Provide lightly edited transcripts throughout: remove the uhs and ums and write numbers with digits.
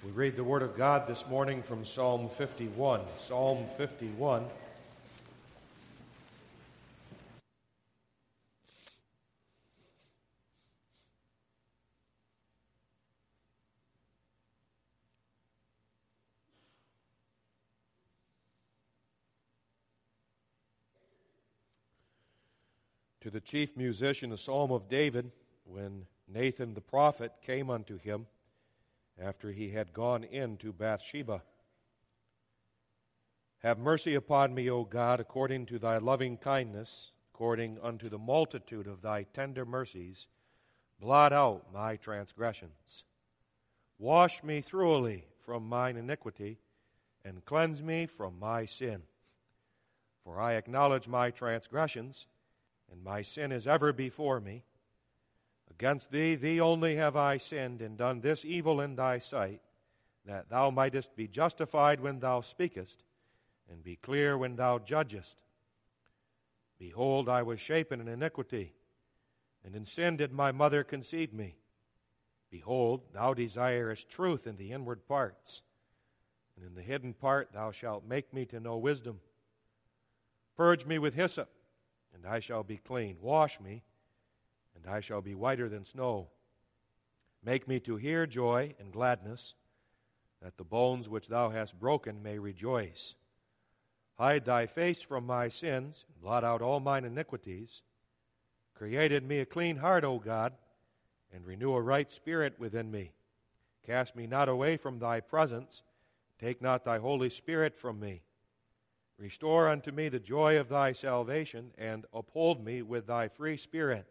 We read the Word of God this morning from Psalm 51. Psalm 51. To the chief musician, a psalm of David, when Nathan the prophet came unto him after he had gone in to Bathsheba. Have mercy upon me, O God, according to thy loving kindness, according unto the multitude of thy tender mercies. Blot out my transgressions. Wash me thoroughly from mine iniquity, and cleanse me from my sin. For I acknowledge my transgressions, and my sin is ever before me. Against thee only have I sinned, and done this evil in thy sight, that thou mightest be justified when thou speakest, and be clear when thou judgest. Behold, I was shapen in iniquity, and in sin did my mother conceive me. Behold, thou desirest truth in the inward parts, and in the hidden part thou shalt make me to know wisdom. Purge me with hyssop, and I shall be clean. Wash me, and I shall be whiter than snow. Make me to hear joy and gladness, that the bones which thou hast broken may rejoice. Hide thy face from my sins, and blot out all mine iniquities. Create in me a clean heart, O God, and renew a right spirit within me. Cast me not away from thy presence. Take not thy Holy Spirit from me. Restore unto me the joy of thy salvation, and uphold me with thy free spirit.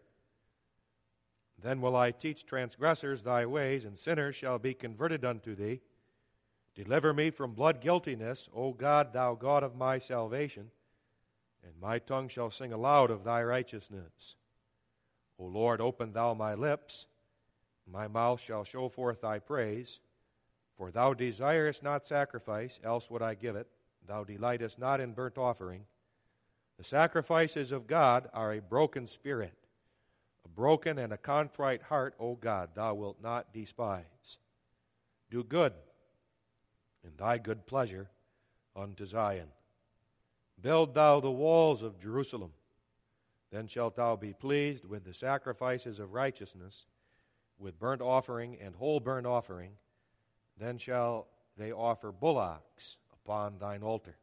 Then will I teach transgressors thy ways, and sinners shall be converted unto thee. Deliver me from blood guiltiness, O God, thou God of my salvation, and my tongue shall sing aloud of thy righteousness. O Lord, open thou my lips, my mouth shall show forth thy praise. For thou desirest not sacrifice, else would I give it. Thou delightest not in burnt offering. The sacrifices of God are a broken spirit. A broken and a contrite heart, O God, thou wilt not despise. Do good in thy good pleasure unto Zion. Build thou the walls of Jerusalem. Then shalt thou be pleased with the sacrifices of righteousness, with burnt offering and whole burnt offering. Then shall they offer bullocks upon thine altar.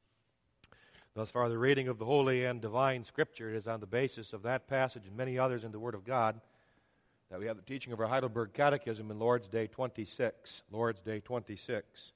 Thus far, the reading of the holy and divine Scripture. It is on the basis of that passage and many others in the Word of God that we have the teaching of our Heidelberg Catechism in Lord's Day 26. Lord's Day 26.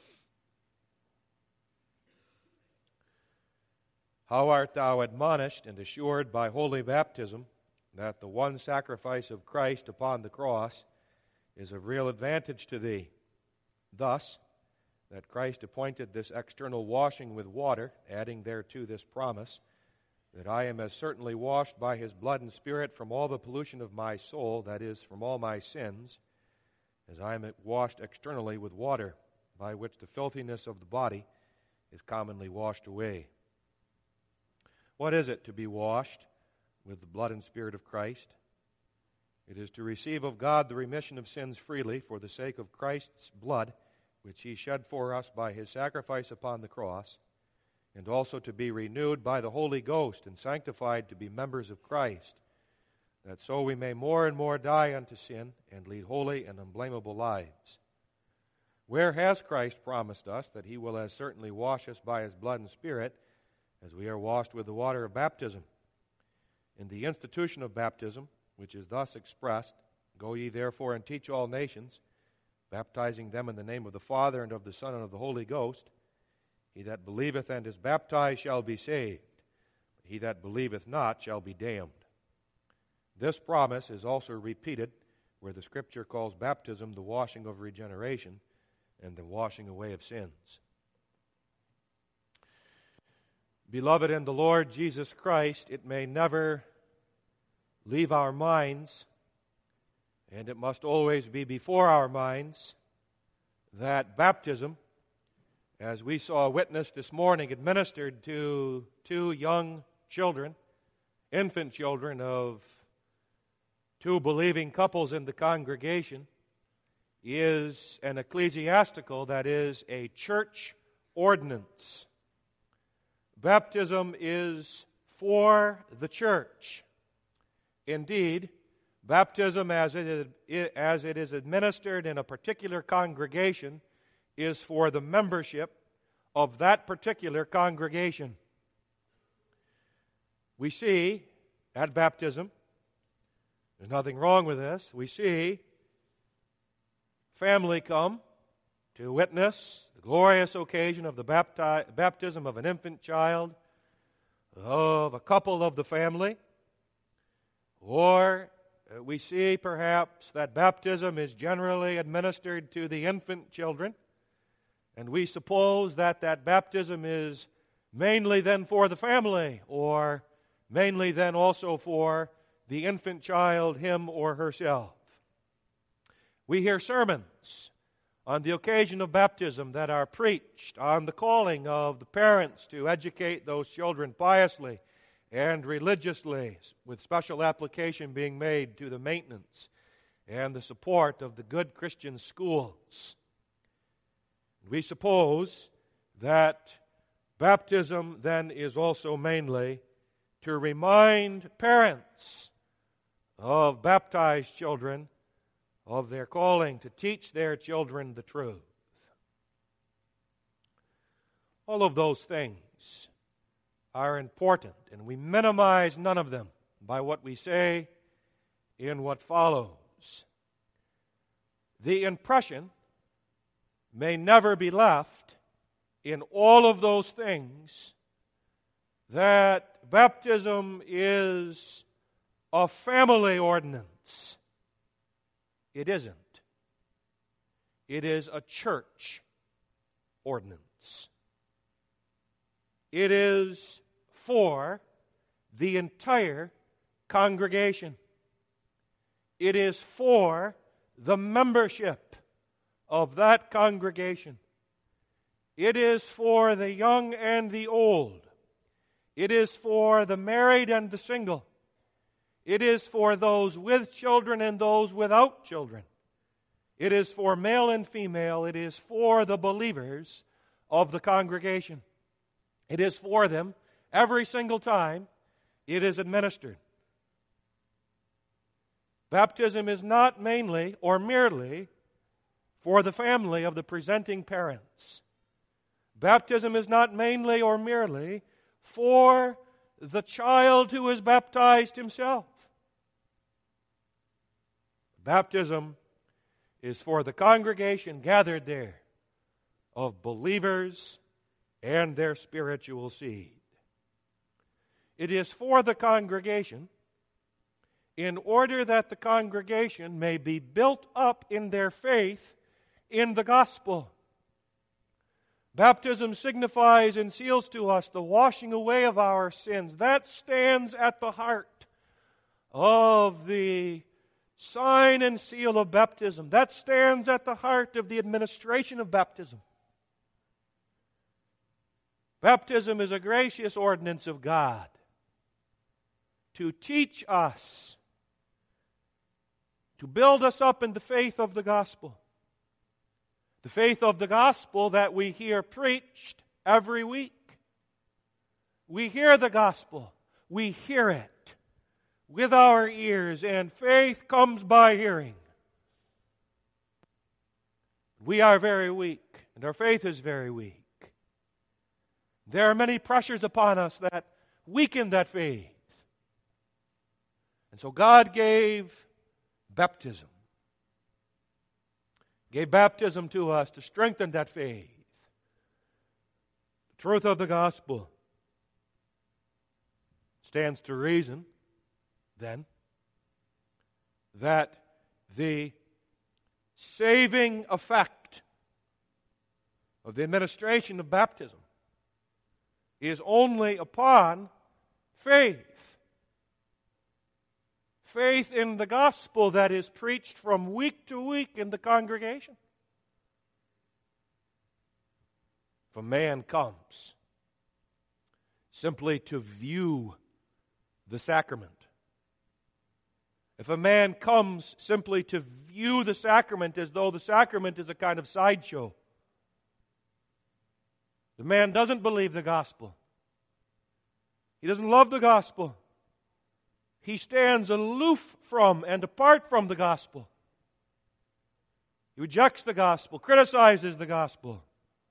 How art thou admonished and assured by holy baptism that the one sacrifice of Christ upon the cross is of real advantage to thee? Thus, that Christ appointed this external washing with water, adding thereto this promise, that I am as certainly washed by his blood and spirit from all the pollution of my soul, that is, from all my sins, as I am washed externally with water, by which the filthiness of the body is commonly washed away. What is it to be washed with the blood and spirit of Christ? It is to receive of God the remission of sins freely for the sake of Christ's blood, which he shed for us by his sacrifice upon the cross, and also to be renewed by the Holy Ghost and sanctified to be members of Christ, that so we may more and more die unto sin and lead holy and unblameable lives. Where has Christ promised us that he will as certainly wash us by his blood and spirit as we are washed with the water of baptism? In the institution of baptism, which is thus expressed, Go ye therefore and teach all nations, baptizing them in the name of the Father and of the Son and of the Holy Ghost. He that believeth and is baptized shall be saved, but he that believeth not shall be damned. This promise is also repeated where the Scripture calls baptism the washing of regeneration and the washing away of sins. Beloved in the Lord Jesus Christ, it may never leave our minds, and it must always be before our minds, that baptism, as we saw a witness this morning administered to two young children, infant children of two believing couples in the congregation, is an ecclesiastical, that is, a church ordinance. Baptism is for the church. Indeed, baptism as it is administered in a particular congregation is for the membership of that particular congregation. We see at baptism, there's nothing wrong with this, we see family come to witness the glorious occasion of the baptism of an infant child, of a couple of the family, or we see perhaps that baptism is generally administered to the infant children, and we suppose that that baptism is mainly then for the family, or mainly then also for the infant child, him or herself. We hear sermons on the occasion of baptism that are preached on the calling of the parents to educate those children piously and religiously, with special application being made to the maintenance and the support of the good Christian schools. We suppose that baptism then is also mainly to remind parents of baptized children of their calling to teach their children the truth. All of those things are important, and we minimize none of them by what we say in what follows. The impression may never be left in all of those things that baptism is a family ordinance. It isn't. It is a church ordinance. It is for the entire congregation. It is for the membership of that congregation. It is for the young and the old. It is for the married and the single. It is for those with children and those without children. It is for male and female. It is for the believers of the congregation. It is for them every single time it is administered. Baptism is not mainly or merely for the family of the presenting parents. Baptism is not mainly or merely for the child who is baptized himself. Baptism is for the congregation gathered there of believers and their spiritual seed. It is for the congregation in order that the congregation may be built up in their faith in the gospel. Baptism signifies and seals to us the washing away of our sins. That stands at the heart of the sign and seal of baptism. That stands at the heart of the administration of baptism. Baptism is a gracious ordinance of God to teach us, to build us up in the faith of the gospel. The faith of the gospel that we hear preached every week. We hear the gospel. We hear it with our ears, and faith comes by hearing. We are very weak, and our faith is very weak. There are many pressures upon us that weaken that faith. And so God gave baptism. Gave baptism to us to strengthen that faith. The truth of the gospel stands to reason, then, that the saving effect of the administration of baptism is only upon faith. Faith in the gospel that is preached from week to week in the congregation. If a man comes simply to view the sacrament If a man comes simply to view the sacrament as though the sacrament is a kind of sideshow, the man doesn't believe the gospel. He doesn't love the gospel. He stands aloof from and apart from the gospel. He rejects the gospel, criticizes the gospel.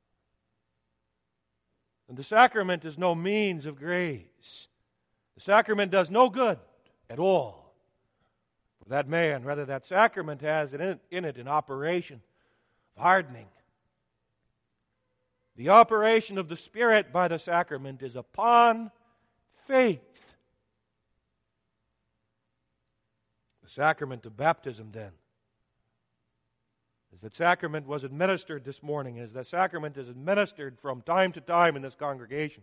And the sacrament is no means of grace. The sacrament does no good at all for that man. Rather, that sacrament has in it an operation of hardening. The operation of the Spirit by the sacrament is upon faith. The sacrament of baptism, then, as that sacrament was administered this morning, as that sacrament is administered from time to time in this congregation,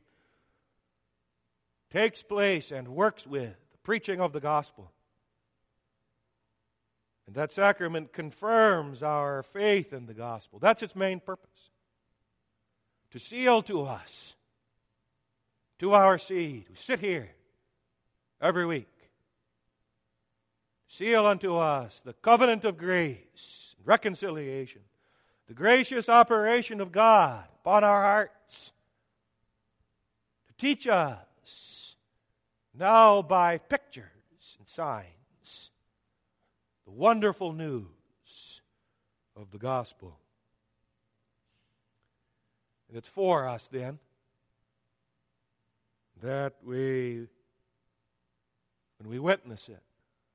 takes place and works with the preaching of the gospel. And that sacrament confirms our faith in the gospel. That's its main purpose. To seal to us, to our seed, who sit here every week, seal unto us the covenant of grace, reconciliation, the gracious operation of God upon our hearts, to teach us now by pictures and signs the wonderful news of the gospel. And it's for us then that when we witness it,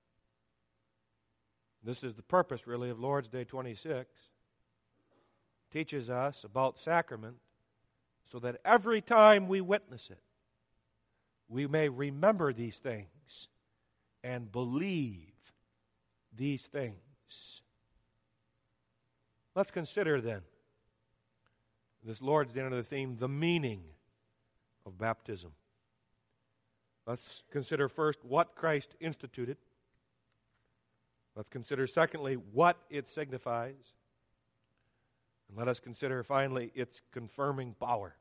this is the purpose, really, of Lord's Day 26. Teaches us about sacrament so that every time we witness it, we may remember these things and believe these things. Let's consider then this Lord's Day under the theme, the meaning of baptism. Let's consider first what Christ instituted. Let's consider, secondly, what it signifies. And let us consider, finally, its confirming power.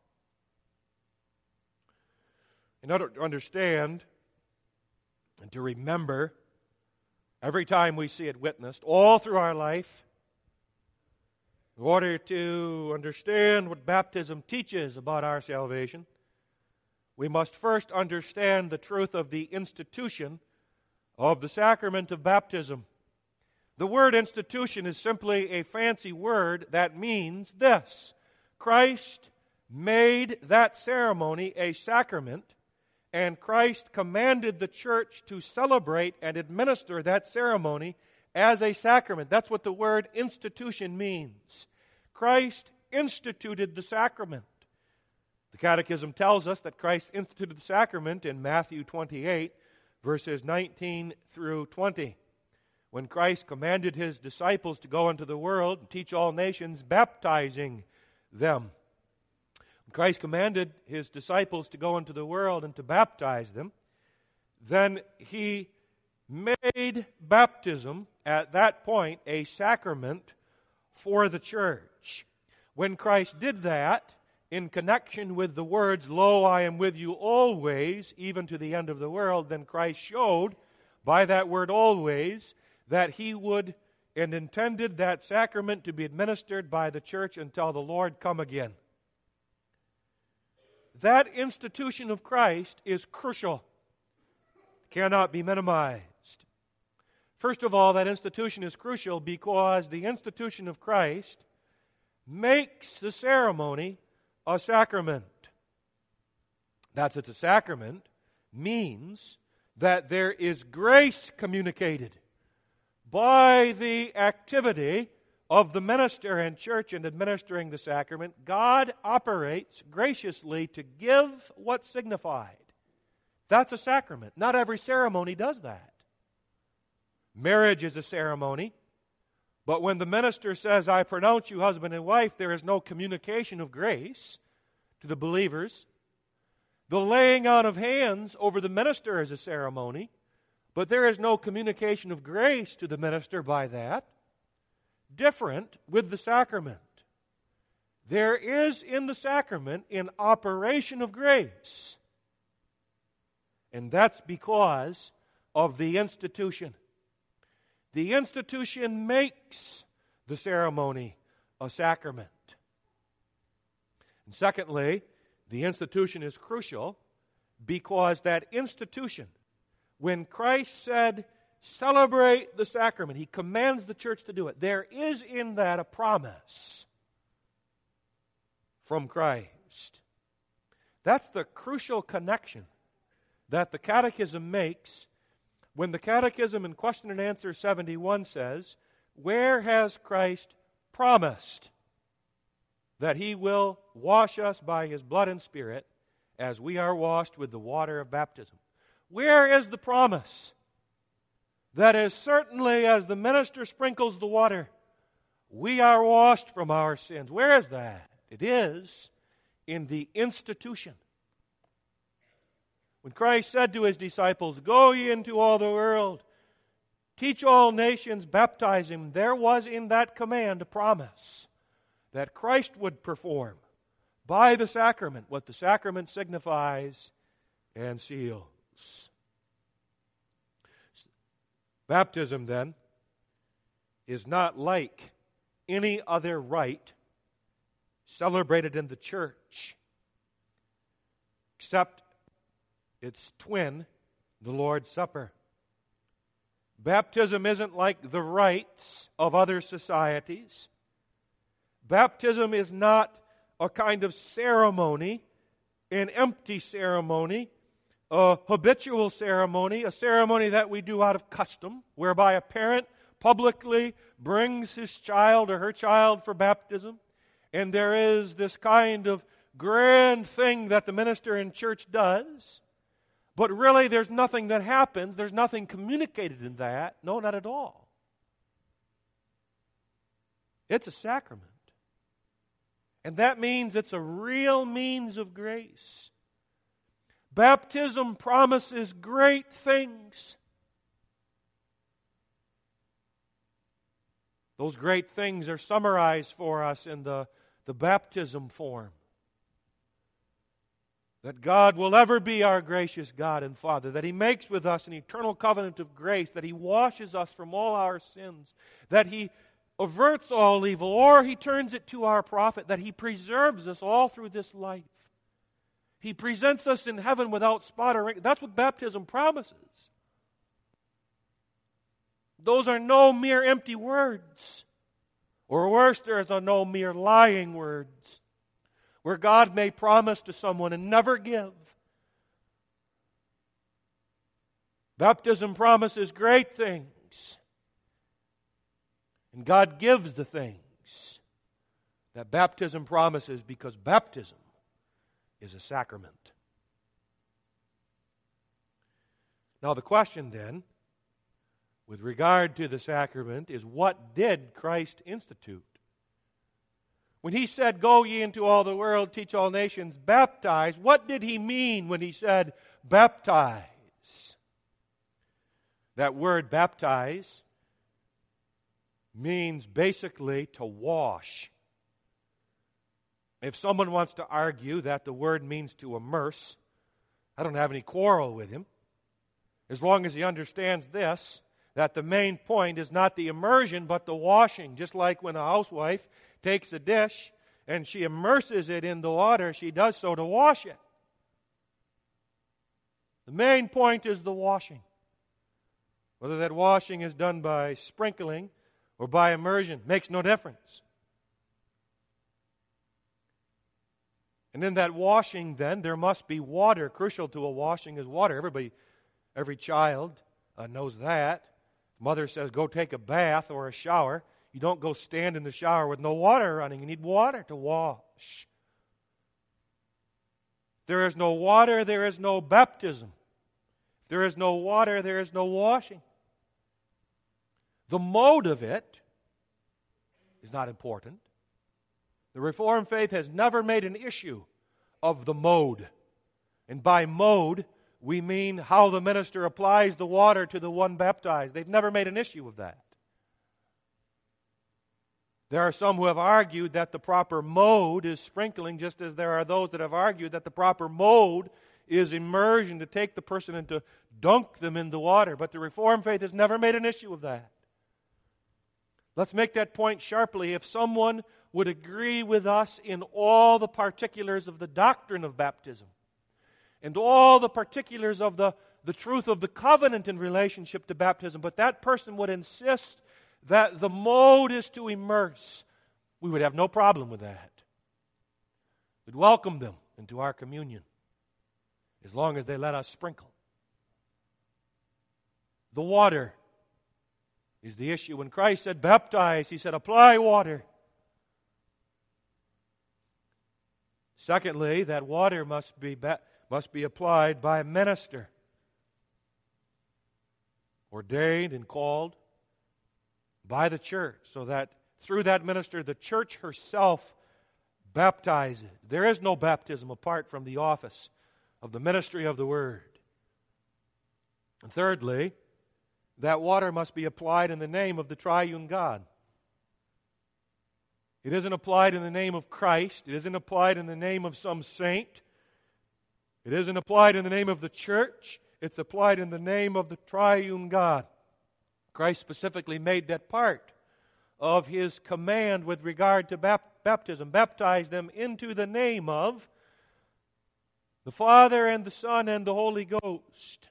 In order to understand and to remember, every time we see it witnessed, all through our life, in order to understand what baptism teaches about our salvation, we must first understand the truth of the institution of the sacrament of baptism. The word institution is simply a fancy word that means this: Christ made that ceremony a sacrament, and Christ commanded the church to celebrate and administer that ceremony as a sacrament. That's what the word institution means. Christ instituted the sacrament. The Catechism tells us that Christ instituted the sacrament in Matthew 28, verses 19 through 20. When Christ commanded His disciples to go into the world and teach all nations, baptizing them. When Christ commanded His disciples to go into the world and to baptize them, then He made baptism at that point a sacrament for the church. When Christ did that, in connection with the words, "Lo, I am with you always, even to the end of the world," then Christ showed by that word "always" that He would and intended that sacrament to be administered by the church until the Lord come again. That institution of Christ is crucial, cannot be minimized. First of all, that institution is crucial because the institution of Christ makes the ceremony a sacrament. That's it's a sacrament means that there is grace communicated by the activity of the minister and church in administering the sacrament. God operates graciously to give what's signified. That's a sacrament. Not every ceremony does that. Marriage is a ceremony, but when the minister says, "I pronounce you husband and wife," there is no communication of grace to the believers. The laying on of hands over the minister is a ceremony, but there is no communication of grace to the minister by that. Different with the sacrament. There is in the sacrament an operation of grace. And that's because of the institution. The institution makes the ceremony a sacrament. And secondly, the institution is crucial because that institution, when Christ said, celebrate the sacrament, He commands the church to do it. There is in that a promise from Christ. That's the crucial connection that the Catechism makes when the Catechism in Question and Answer 71 says, where has Christ promised that He will wash us by His blood and Spirit as we are washed with the water of baptism? Where is the promise that as certainly as the minister sprinkles the water, we are washed from our sins? Where is that? It is in the institution. When Christ said to His disciples, go ye into all the world, teach all nations, baptize them, there was in that command a promise that Christ would perform by the sacrament what the sacrament signifies and seals. Baptism, then, is not like any other rite celebrated in the church, except its twin, the Lord's Supper. Baptism isn't like the rites of other societies. Baptism is not a kind of ceremony, an empty ceremony, a habitual ceremony, a ceremony that we do out of custom, whereby a parent publicly brings his child or her child for baptism, and there is this kind of grand thing that the minister in church does, but really there's nothing that happens, there's nothing communicated in that. No, not at all. It's a sacrament. And that means it's a real means of grace. Baptism promises great things. Those great things are summarized for us in the baptism form. That God will ever be our gracious God and Father, that He makes with us an eternal covenant of grace, that He washes us from all our sins, that He averts all evil, or He turns it to our profit, that He preserves us all through this life. He presents us in heaven without spot or wrinkle. That's what baptism promises. Those are no mere empty words. Or worse, there is no mere lying words, where God may promise to someone and never give. Baptism promises great things. And God gives the things that baptism promises, because baptism is a sacrament. Now the question then, with regard to the sacrament, is what did Christ institute? When He said, go ye into all the world, teach all nations, baptize, what did He mean when He said baptize? That word baptize means basically to wash. If someone wants to argue that the word means to immerse, I don't have any quarrel with him, as long as he understands this, that the main point is not the immersion but the washing. Just like when a housewife takes a dish and she immerses it in the water, she does so to wash it. The main point is the washing. Whether that washing is done by sprinkling or by immersion makes no difference. And in that washing, then, there must be water. Crucial to a washing is water. Every child knows that. Mother says, go take a bath or a shower. You don't go stand in the shower with no water running. You need water to wash. If there is no water, there is no baptism. If there is no water, there is no washing. The mode of it is not important. The Reformed faith has never made an issue of the mode. And by mode, we mean how the minister applies the water to the one baptized. They've never made an issue of that. There are some who have argued that the proper mode is sprinkling, just as there are those that have argued that the proper mode is immersion, to take the person and to dunk them in the water. But the Reformed faith has never made an issue of that. Let's make that point sharply. If someone would agree with us in all the particulars of the doctrine of baptism and all the particulars of the truth of the covenant in relationship to baptism, but that person would insist that the mode is to immerse, we would have no problem with that. We'd welcome them into our communion as long as they let us sprinkle. The water is the issue. When Christ said baptize, He said apply water. Secondly, that water must be applied by a minister, ordained and called by the church, so that through that minister the church herself baptizes. There is no baptism apart from the office of the ministry of the Word. And thirdly, that water must be applied in the name of the triune God. It isn't applied in the name of Christ. It isn't applied in the name of some saint. It isn't applied in the name of the church. It's applied in the name of the triune God. Christ specifically made that part of His command with regard to baptism. Baptize them into the name of the Father and the Son and the Holy Ghost.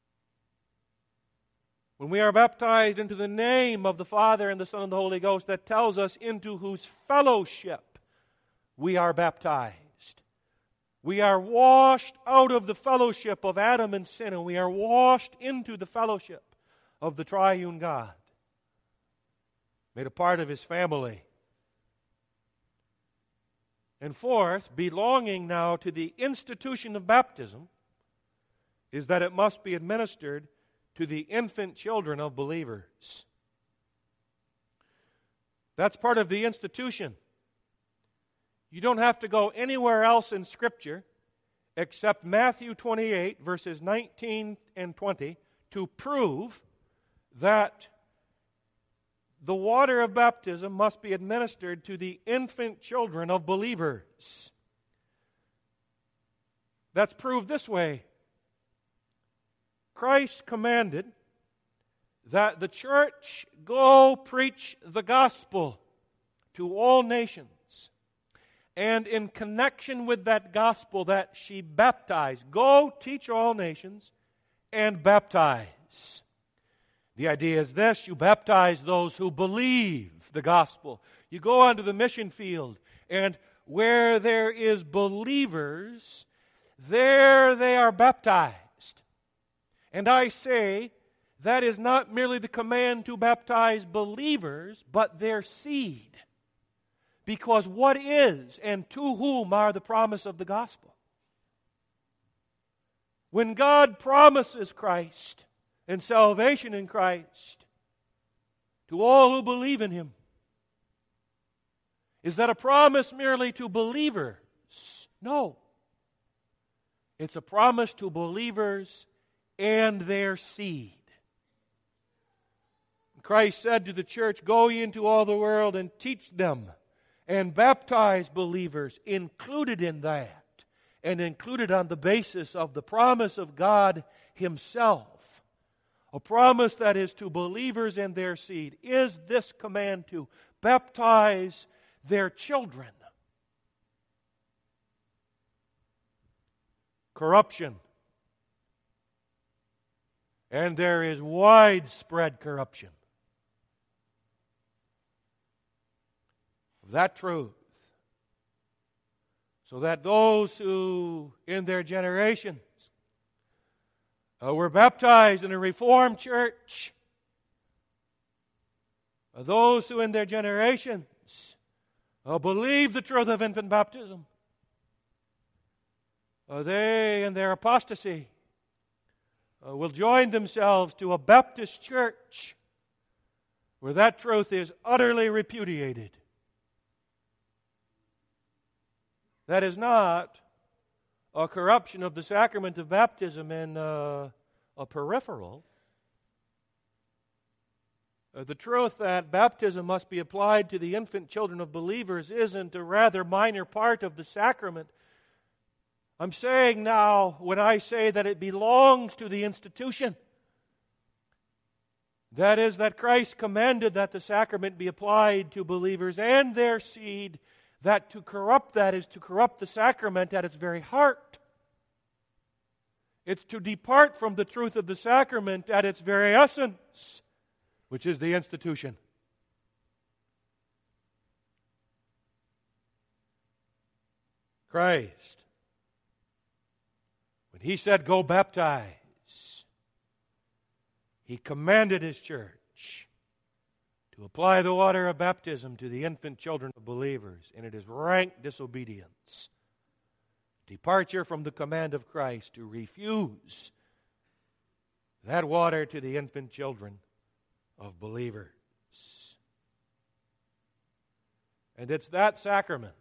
When we are baptized into the name of the Father and the Son and the Holy Ghost, that tells us into whose fellowship we are baptized. We are washed out of the fellowship of Adam and sin, and we are washed into the fellowship of the triune God, made a part of His family. And fourth, belonging now to the institution of baptism, is that it must be administered to the infant children of believers. That's part of the institution. You don't have to go anywhere else in Scripture except Matthew 28, verses 19 and 20, to prove that the water of baptism must be administered to the infant children of believers. That's proved this way. Christ commanded that the church go preach the gospel to all nations. And in connection with that gospel that she baptized, go teach all nations and baptize. The idea is this: you baptize those who believe the gospel. You go onto the mission field, and where there is believers, there they are baptized. And I say, that is not merely the command to baptize believers, but their seed. Because what is and to whom are the promise of the gospel? When God promises Christ and salvation in Christ to all who believe in Him, is that a promise merely to believers? No. It's a promise to believers and their seed. Christ said to the church, go ye into all the world and teach them and baptize believers, included in that, and included on the basis of the promise of God Himself. A promise that is to believers and their seed. Is this command to baptize their children? Corruption. And there is widespread corruption of that truth. So that those who in their generations were baptized in a Reformed church, those who in their generations believe the truth of infant baptism, they in their apostasy will join themselves to a Baptist church where that truth is utterly repudiated. That is not a corruption of the sacrament of baptism in a peripheral. The truth that baptism must be applied to the infant children of believers isn't a rather minor part of the sacrament. I'm saying now, when I say that it belongs to the institution, That is, that Christ commanded that the sacrament be applied to believers and their seed, that to corrupt that is to corrupt the sacrament at its very heart. It's to depart from the truth of the sacrament at its very essence, which is the institution. Christ, when He said, "Go baptize," He commanded His church to apply the water of baptism to the infant children of believers, and it is rank disobedience, departure from the command of Christ, to refuse that water to the infant children of believers. And it's that sacrament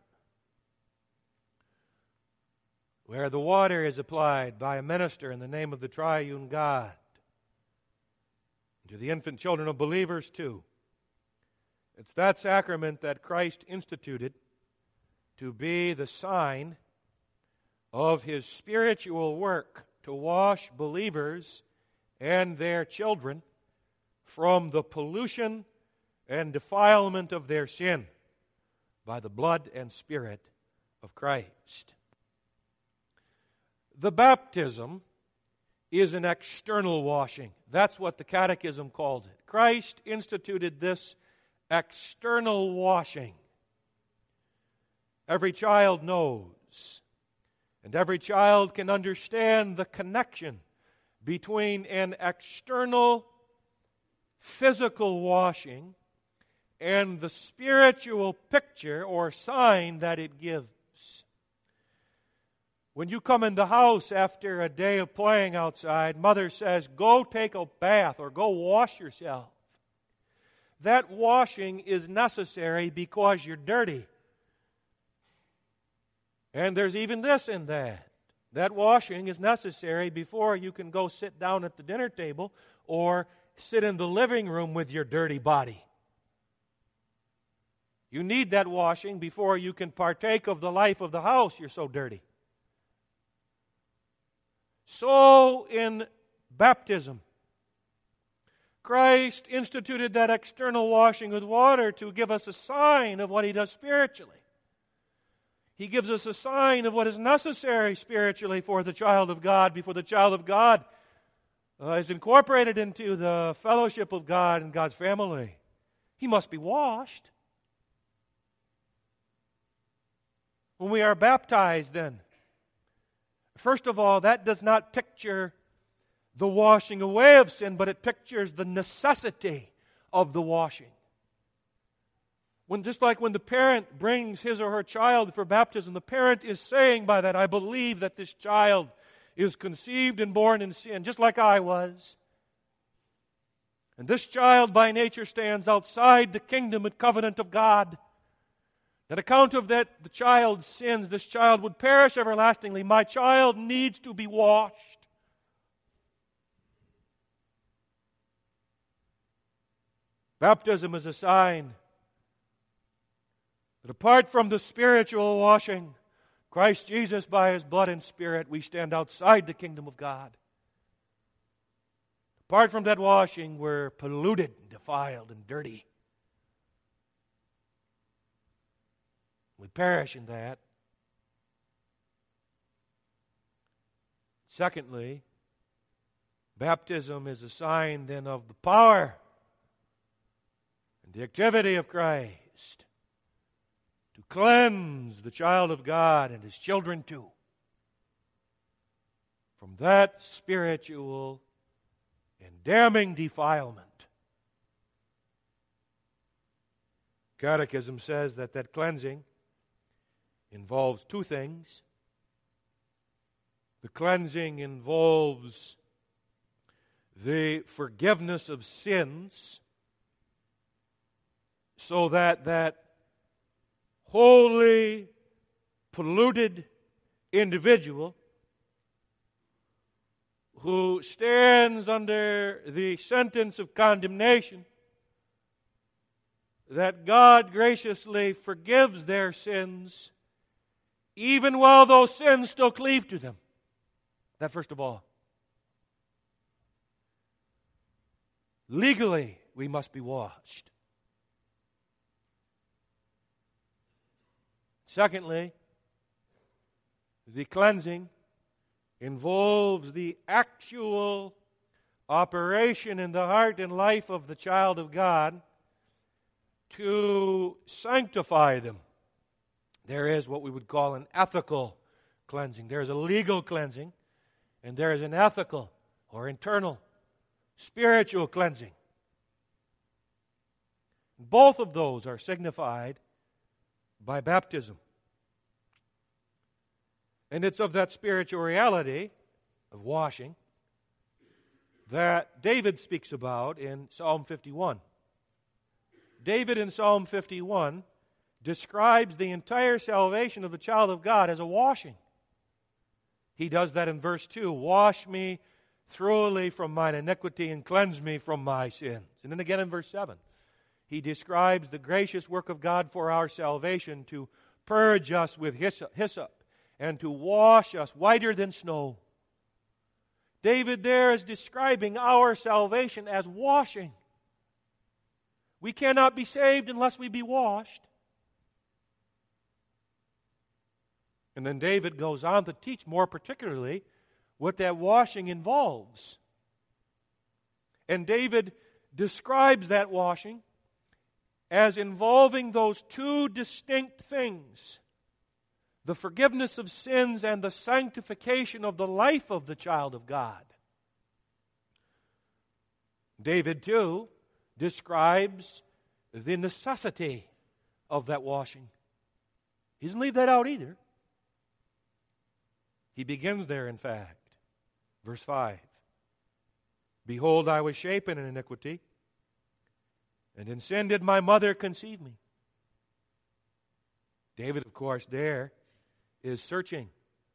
where the water is applied by a minister in the name of the triune God to the infant children of believers too. It's that sacrament that Christ instituted to be the sign of His spiritual work to wash believers and their children from the pollution and defilement of their sin by the blood and Spirit of Christ. The baptism is an external washing. That's what the Catechism calls it. Christ instituted this external washing. Every child knows, and every child can understand the connection between an external physical washing and the spiritual picture or sign that it gives. When you come in the house after a day of playing outside, Mother says, "Go take a bath," or "Go wash yourself." That washing is necessary because you're dirty. And there's even this in that. That washing is necessary before you can go sit down at the dinner table or sit in the living room with your dirty body. You need that washing before you can partake of the life of the house. You're so dirty. So in baptism, Christ instituted that external washing with water to give us a sign of what He does spiritually. He gives us a sign of what is necessary spiritually for the child of God before the child of God is incorporated into the fellowship of God and God's family. He must be washed. When we are baptized, then, first of all, that does not picture the washing away of sin, but it pictures the necessity of the washing. Just like when the parent brings his or her child for baptism, the parent is saying by that, "I believe that this child is conceived and born in sin, just like I was. And this child by nature stands outside the kingdom and covenant of God. On account of that, the child's sins, this child would perish everlastingly. My child needs to be washed." Baptism is a sign that apart from the spiritual washing, Christ Jesus by His blood and Spirit, we stand outside the kingdom of God. Apart from that washing, we're polluted, defiled, and dirty. We perish in that. Secondly, baptism is a sign then of the power and the activity of Christ to cleanse the child of God and His children too from that spiritual and damning defilement. Catechism says that cleansing involves two things. The cleansing involves the forgiveness of sins, so that wholly polluted individual who stands under the sentence of condemnation, that God graciously forgives their sins even while those sins still cleave to them. That first of all. Legally, we must be washed. Secondly, the cleansing involves the actual operation in the heart and life of the child of God to sanctify them. There is what we would call an ethical cleansing. There is a legal cleansing, and there is an ethical or internal, spiritual cleansing. Both of those are signified by baptism. And it's of that spiritual reality of washing that David speaks about in Psalm 51. David in Psalm 51 describes the entire salvation of the child of God as a washing. He does that in verse 2. Wash me thoroughly from mine iniquity and cleanse me from my sins. And then again in verse 7, he describes the gracious work of God for our salvation to purge us with hyssop and to wash us whiter than snow. David there is describing our salvation as washing. We cannot be saved unless we be washed. And then David goes on to teach more particularly what that washing involves. And David describes that washing as involving those two distinct things: the forgiveness of sins and the sanctification of the life of the child of God. David, too, describes the necessity of that washing. He doesn't leave that out either. He begins there, in fact. Verse 5. Behold, I was shapen in iniquity, and in sin did my mother conceive me. David, of course, there is searching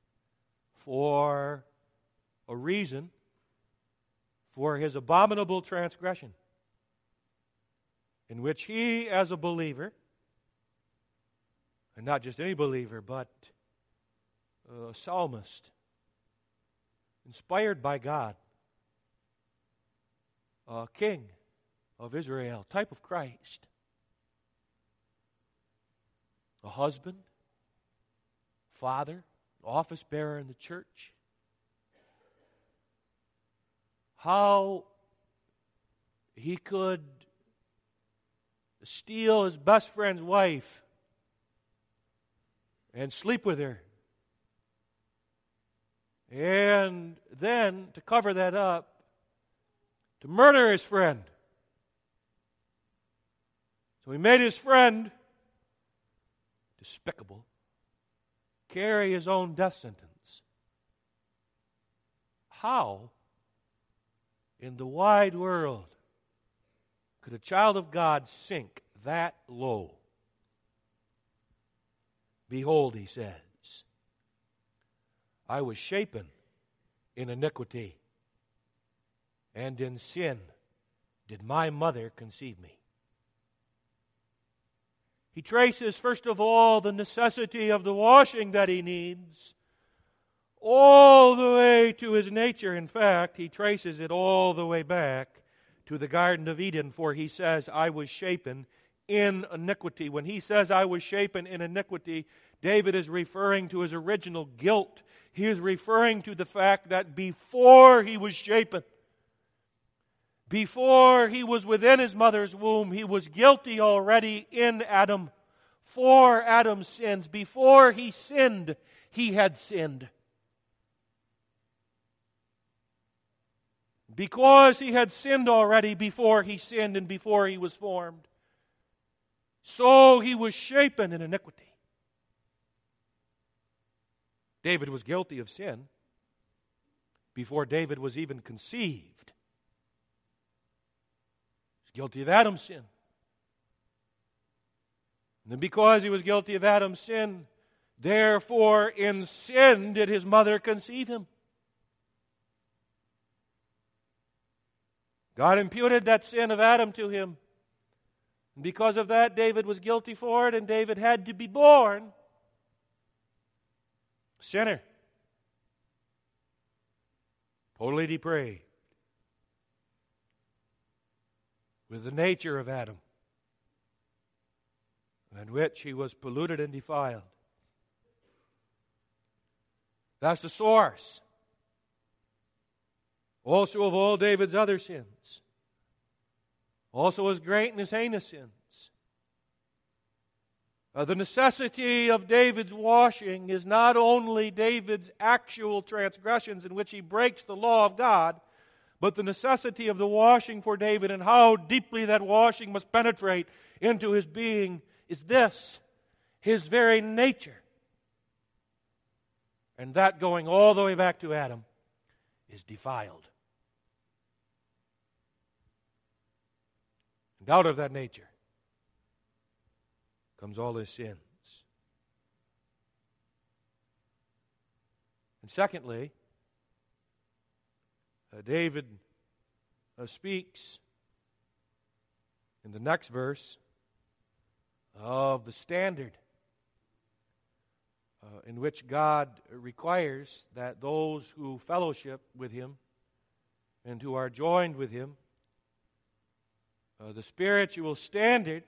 for a reason for his abominable transgression, in which he, as a believer, and not just any believer, but a psalmist, inspired by God, a king of Israel, type of Christ, a husband, father, office bearer in the church, how he could steal his best friend's wife and sleep with her, and then, to cover that up, to murder his friend. So he made his friend, despicable, carry his own death sentence. How in the wide world could a child of God sink that low? Behold, he says, I was shapen in iniquity, and in sin did my mother conceive me. He traces, first of all, the necessity of the washing that he needs all the way to his nature. In fact, he traces it all the way back to the Garden of Eden, for he says, I was shapen in iniquity. When he says, I was shapen in iniquity, David is referring to his original guilt. He is referring to the fact that before he was shapen, before he was within his mother's womb, he was guilty already in Adam for Adam's sins. Before he sinned, he had sinned. Because he had sinned already before he sinned and before he was formed, so he was shapen in iniquity. David was guilty of sin before David was even conceived. He was guilty of Adam's sin. And then because he was guilty of Adam's sin, therefore in sin did his mother conceive him. God imputed that sin of Adam to him. And because of that, David was guilty for it, and David had to be born a sinner, totally depraved. with the nature of Adam, in which he was polluted and defiled. That's the source also of all David's other sins, also his great and his heinous sins. The necessity of David's washing is not only David's actual transgressions in which he breaks the law of God, but the necessity of the washing for David and how deeply that washing must penetrate into his being is this: his very nature. And that, going all the way back to Adam, is defiled. And out of that nature comes all his sins. And secondly, David speaks in the next verse of the standard in which God requires that those who fellowship with Him and who are joined with Him, the spiritual standard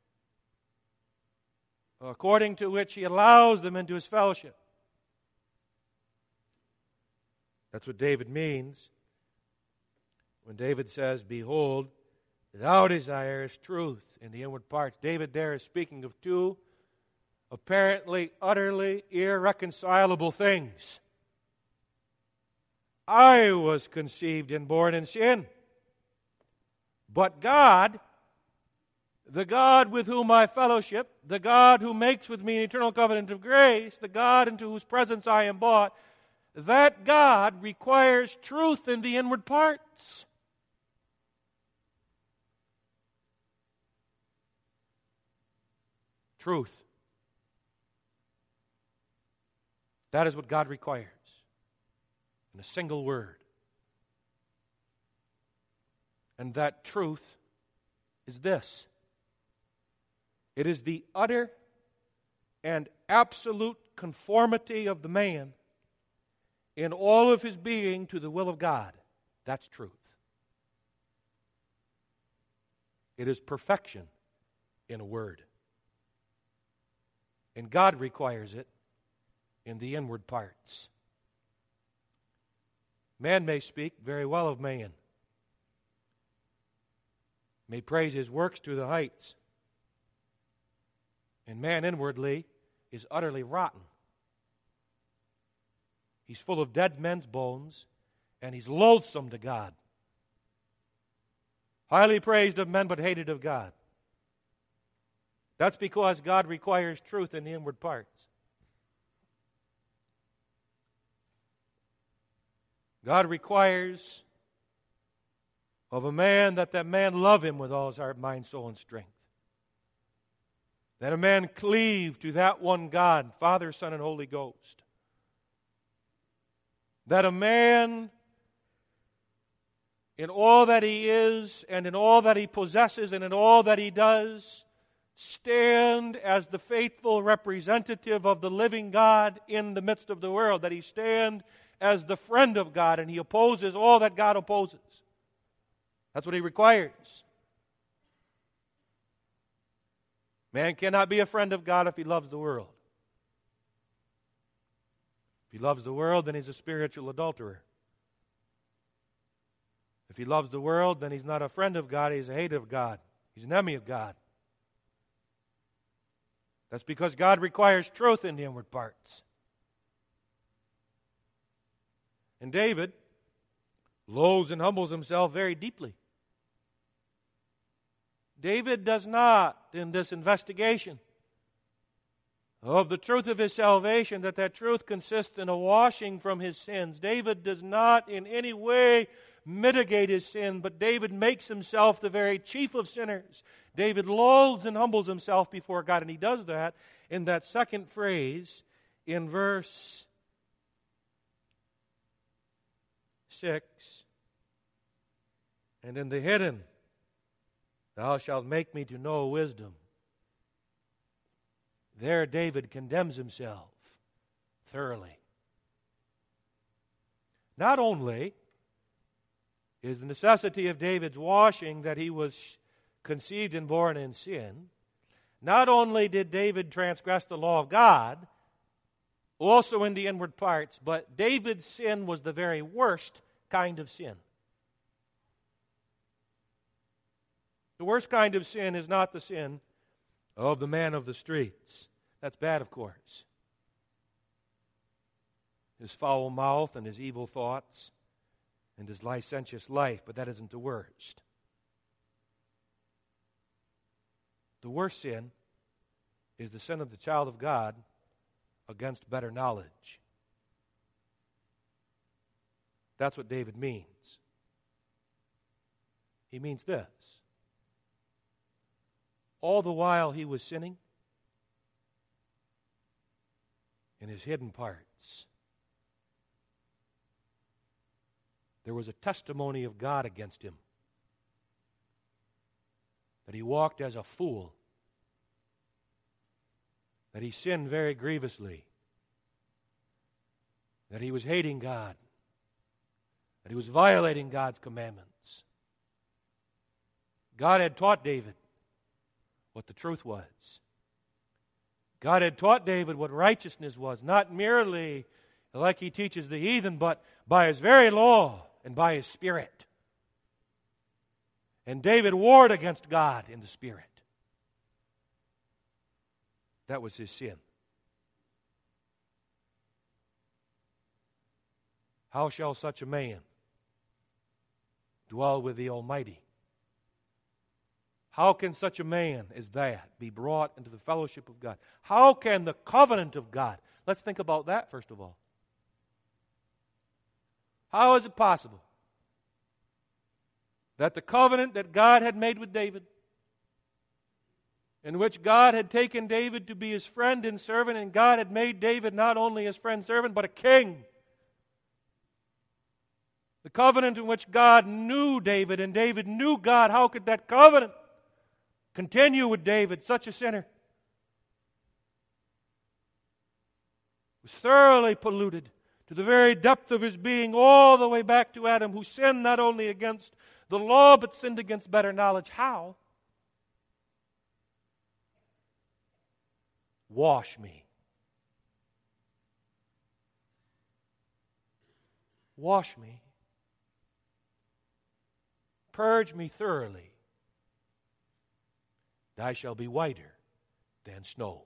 according to which He allows them into His fellowship. That's what David means when David says, "Behold, thou desirest truth in the inward parts." David there is speaking of two apparently utterly irreconcilable things. I was conceived and born in sin, but God, the God with whom I fellowship, the God who makes with me an eternal covenant of grace, the God into whose presence I am brought, that God requires truth in the inward parts. Truth. That is what God requires in a single word. And that truth is this: it is the utter and absolute conformity of the man in all of his being to the will of God. That's truth. It is perfection in a word. And God requires it in the inward parts. Man may speak very well of man, may praise his works to the heights, and man inwardly is utterly rotten. He's full of dead men's bones, and he's loathsome to God. Highly praised of men, but hated of God. That's because God requires truth in the inward parts. God requires of a man that man love Him with all his heart, mind, soul, and strength. That a man cleave to that one God, Father, Son, and Holy Ghost. That a man, in all that he is, and in all that he possesses, and in all that he does, stand as the faithful representative of the living God in the midst of the world. That he stand as the friend of God, and he opposes all that God opposes. That's what He requires. Man cannot be a friend of God if he loves the world. If he loves the world, then he's a spiritual adulterer. If he loves the world, then he's not a friend of God, he's a hater of God. He's an enemy of God. That's because God requires truth in the inward parts. And David loathes and humbles himself very deeply. David does not, in this investigation of the truth of his salvation, that truth consists in a washing from his sins. David does not in any way mitigate his sin, but David makes himself the very chief of sinners. David loathes and humbles himself before God, and he does that in that second phrase in verse 6. And in the hidden, thou shalt make me to know wisdom. There David condemns himself thoroughly. Not only is the necessity of David's washing that he was conceived and born in sin, not only did David transgress the law of God, also in the inward parts, but David's sin was the very worst kind of sin. The worst kind of sin is not the sin of the man of the streets. That's bad, of course. His foul mouth and his evil thoughts and his licentious life, but that isn't the worst. The worst sin is the sin of the child of God against better knowledge. That's what David means. He means this. All the while he was sinning, in his hidden parts, there was a testimony of God against him, that he walked as a fool, that he sinned very grievously, that he was hating God, that he was violating God's commandments. God had taught David what the truth was. God had taught David what righteousness was, not merely like he teaches the heathen, but by his very law and by his Spirit. And David warred against God in the Spirit. That was his sin. How shall such a man dwell with the Almighty? How can such a man as that be brought into the fellowship of God? How can the covenant of God? Let's think about that first of all. How is it possible that the covenant that God had made with David, in which God had taken David to be his friend and servant, and God had made David not only his friend and servant, but a king, the covenant in which God knew David and David knew God, how could that covenant continue with David, such a sinner? Was thoroughly polluted to the very depth of his being, all the way back to Adam, who sinned not only against the law, but sinned against better knowledge. How? Wash me. Wash me. Purge me thoroughly. I shall be whiter than snow.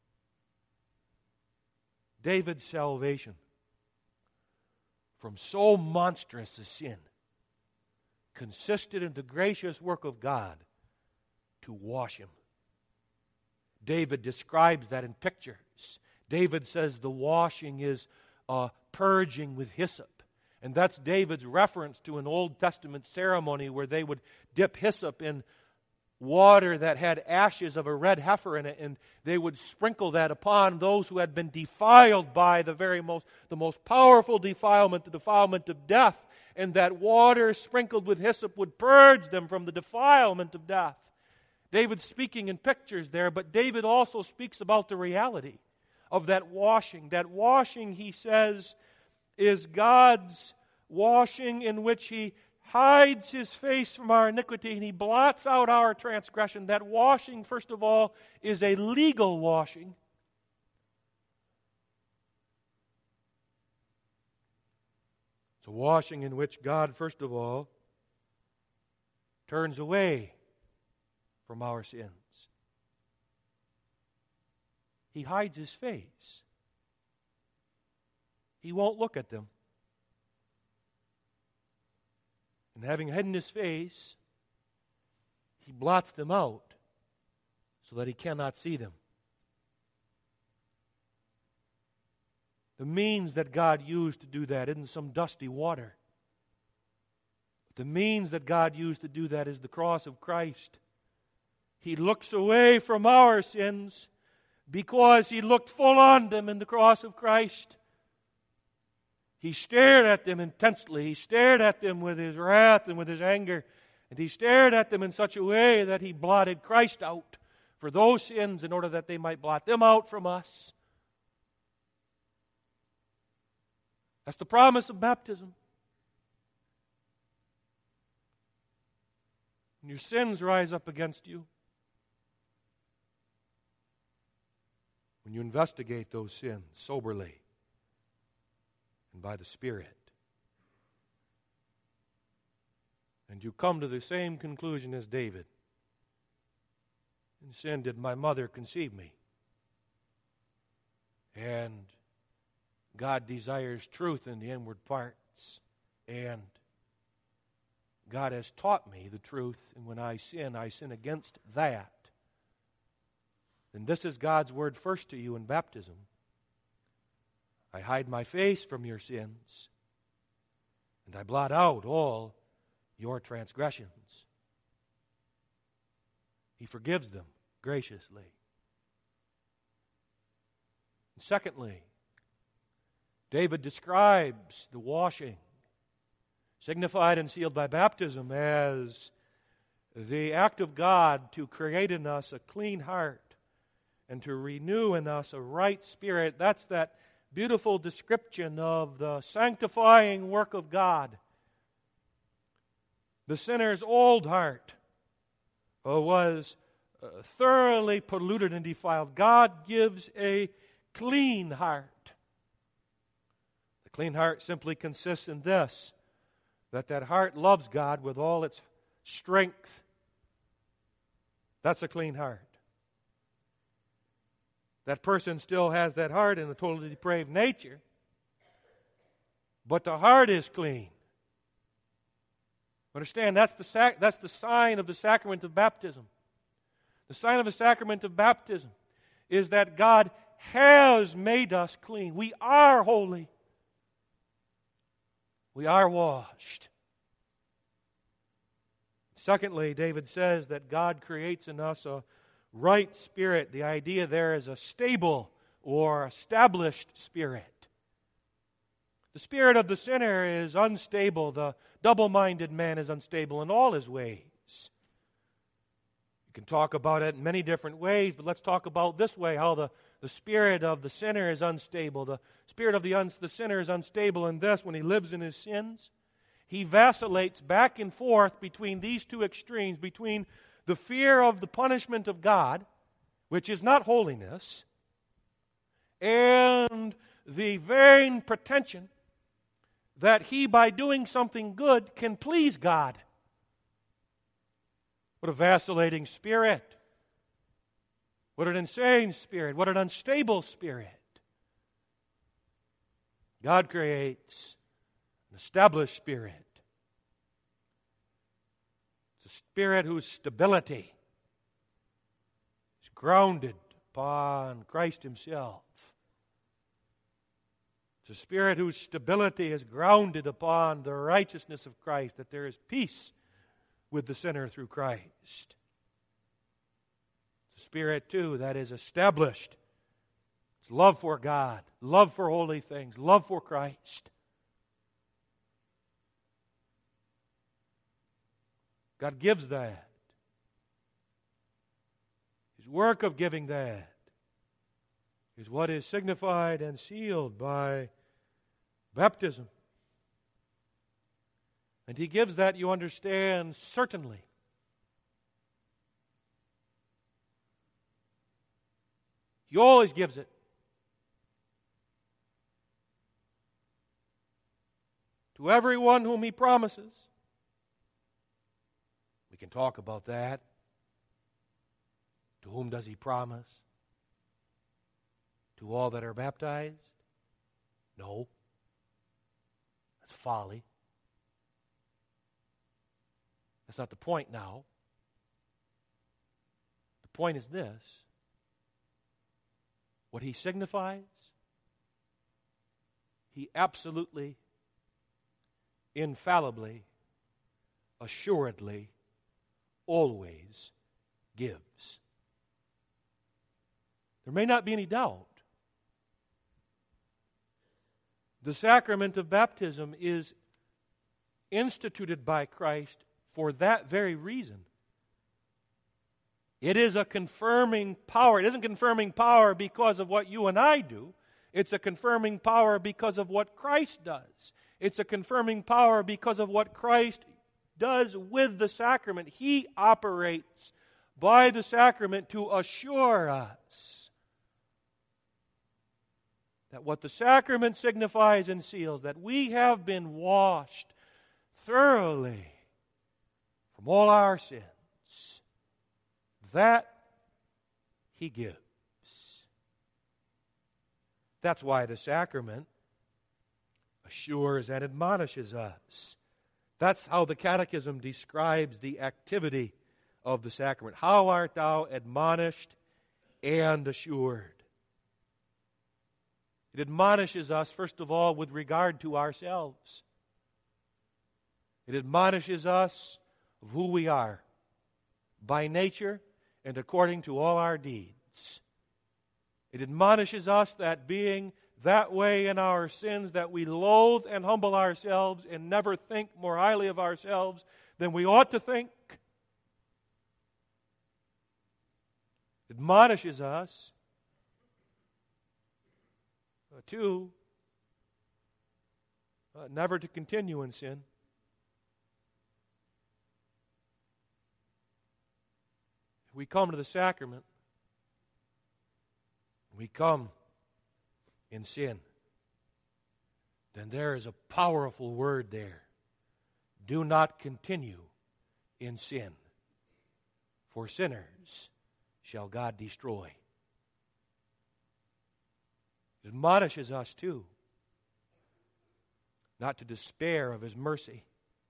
David's salvation from so monstrous a sin consisted in the gracious work of God to wash him. David describes that in pictures. David says the washing is purging with hyssop. And that's David's reference to an Old Testament ceremony where they would dip hyssop in water that had ashes of a red heifer in it, and they would sprinkle that upon those who had been defiled by the most powerful defilement, the defilement of death, and that water sprinkled with hyssop would purge them from the defilement of death. David's speaking in pictures there, but David also speaks about the reality of that washing. That washing, he says, is God's washing in which He hides His face from our iniquity and He blots out our transgression. That washing, first of all, is a legal washing. It's a washing in which God, first of all, turns away from our sins. He hides His face. He won't look at them. And having hidden His face, He blots them out so that He cannot see them. The means that God used to do that isn't some dusty water. The means that God used to do that is the cross of Christ. He looks away from our sins because He looked full on them in the cross of Christ. He stared at them intensely. He stared at them with His wrath and with His anger. And He stared at them in such a way that He blotted Christ out for those sins in order that they might blot them out from us. That's. That's the promise of baptism. when your sins rise up against you, when you investigate those sins soberly and by the Spirit, and you come to the same conclusion as David, in sin did my mother conceive me. And God desires truth in the inward parts. And God has taught me the truth. And when I sin against that. And this is God's word first to you in baptism. I hide my face from your sins. And I blot out all your transgressions. He forgives them graciously. And secondly, David describes the washing, signified and sealed by baptism, as the act of God to create in us a clean heart and to renew in us a right spirit. That's that beautiful description of the sanctifying work of God. The sinner's old heart was thoroughly polluted and defiled. God gives a clean heart. The clean heart simply consists in this, that heart loves God with all its strength. That's a clean heart. That person still has that heart in a totally depraved nature, but the heart is clean. Understand, that's the sign of the sacrament of baptism. The sign of the sacrament of baptism is that God has made us clean. We are holy. We are washed. Secondly, David says that God creates in us a right spirit. The idea there is a stable or established spirit. The spirit of the sinner is unstable. The double-minded man is unstable in all his ways. You can talk about it in many different ways, but let's talk about this way, how the spirit of the sinner is unstable. The spirit of the sinner is unstable in this: when he lives in his sins, he vacillates back and forth between these two extremes, between the fear of the punishment of God, which is not holiness, and the vain pretension that he, by doing something good, can please God. What a vacillating spirit. What an insane spirit. What an unstable spirit. God creates an established spirit. It's a spirit whose stability is grounded upon Christ Himself. It's a spirit whose stability is grounded upon the righteousness of Christ, that there is peace with the sinner through Christ. It's a spirit, too, that is established. It's love for God, love for holy things, love for Christ. God gives that. His work of giving that is what is signified and sealed by baptism. And He gives that, you understand, certainly. He always gives it. To everyone whom He promises. We can talk about that. To whom does He promise? To all that are baptized? No. That's folly. That's not the point now. The point is this. What He signifies, He absolutely, infallibly, assuredly, always gives. There may not be any doubt. The sacrament of baptism is instituted by Christ for that very reason. It is a confirming power. It isn't confirming power because of what you and I do. It's a confirming power because of what Christ does. It's a confirming power because of what Christ does with the sacrament. He operates by the sacrament to assure us that what the sacrament signifies and seals, that we have been washed thoroughly from all our sins, that He gives. That's why the sacrament assures and admonishes us. That's how the Catechism describes the activity of the sacrament. How art thou admonished and assured? It admonishes us, first of all, with regard to ourselves. It admonishes us of who we are by nature and according to all our deeds. It admonishes us that being that way in our sins, that we loathe and humble ourselves and never think more highly of ourselves than we ought to think. It admonishes us to never to continue in sin. If we come to the sacrament, we come in sin, then there is a powerful word there. Do not continue in sin, for sinners shall God destroy. It admonishes us, too, not to despair of His mercy.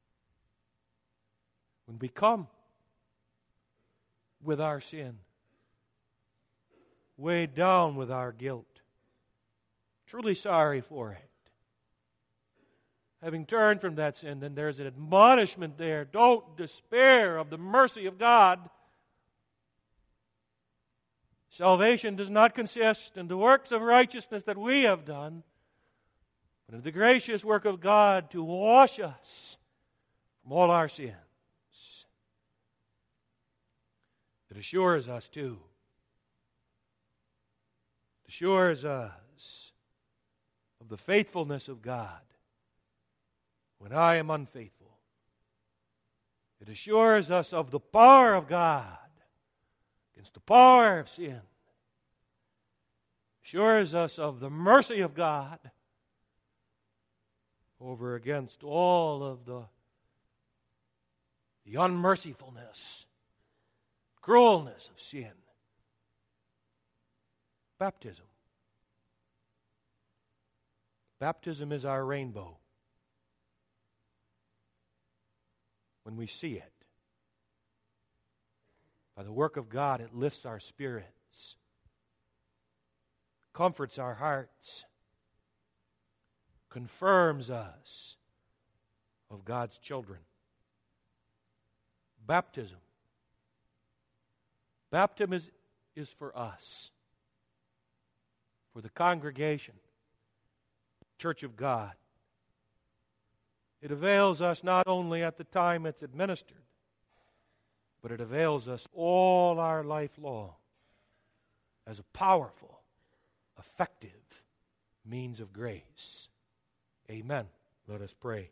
When we come with our sin, weighed down with our guilt, truly sorry for it, having turned from that sin, then there's an admonishment there. Don't despair of the mercy of God. Salvation does not consist in the works of righteousness that we have done, but in the gracious work of God to wash us from all our sins. It assures us, too. It assures us of the faithfulness of God when I am unfaithful. It assures us of the power of God against the power of sin. Assures us of the mercy of God over against all of the unmercifulness, cruelness of sin. Baptism. Baptism is our rainbow. When we see it, by the work of God, it lifts our spirits, comforts our hearts, confirms us of God's children. Baptism. Baptism is for us, for the congregation, Church of God. It avails us not only at the time it's administered, but it avails us all our life long as a powerful, effective means of grace. Amen. Let us pray.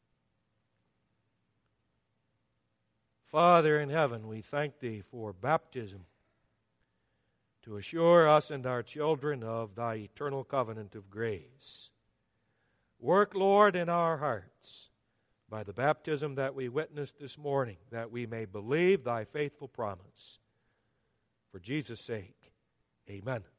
Father in heaven, we thank Thee for baptism to assure us and our children of Thy eternal covenant of grace. Work, Lord, in our hearts by the baptism that we witnessed this morning, that we may believe Thy faithful promise. For Jesus' sake, amen.